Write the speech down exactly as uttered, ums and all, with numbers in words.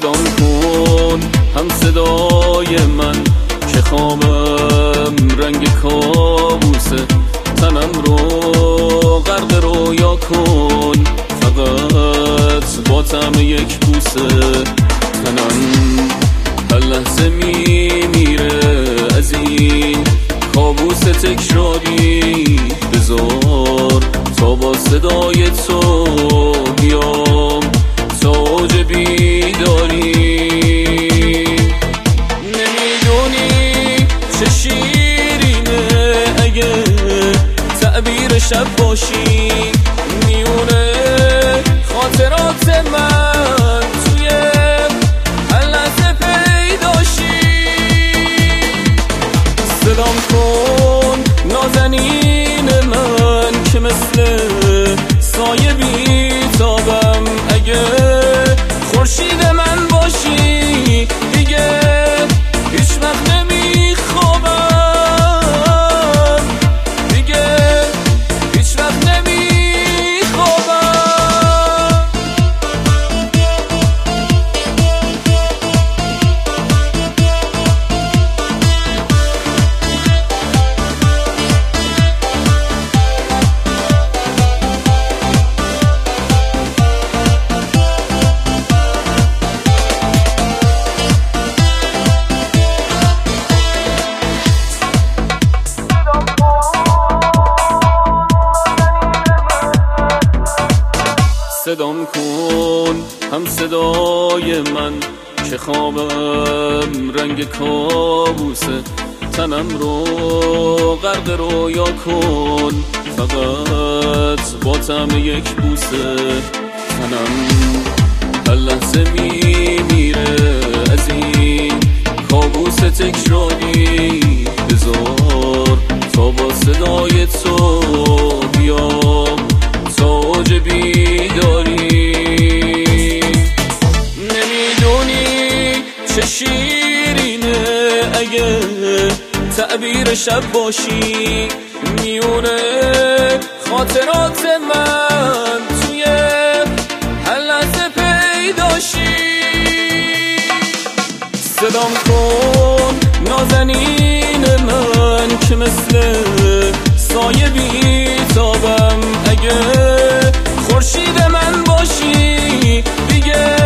صدام کن هم صدای من که خوابم رنگ کابوسه، تنم رو غرق رویا کن فقط با طعم یک بوسه. تنم هر لحظه میمیره از این کابوس تکراری، بذار تا با صدای تو بیام تا اوج بیداری. نمیدونی چه شیرینه اگه تعبیر شب باشی، میونه خاطرات من توی هر لحظه پیداشی. صدام کن نازنین من که مثل سایه بیتابم، اگه خورشید من باشی دیگه هیچ وقت نمیخوابم، دیگه هیچ وقت نمیخوابم. صدام کن هم صدای من که خوابم رنگ کابوسه، تنم رو غرق رویا کن فقط با طعم یک بوسه. تنم هر لحظه میمیره از این کابوس تکراری، بذار تا با صدای تو بیام تا اوج بیداری. نمیدونی چه شیرینه اگه تعبیر شب باشی، میونه خاطرات من توی هر لحظه پیداشی. صدام کن نازنین من که مثل سایه بیتابم، اگه خورشید من باشی دیگه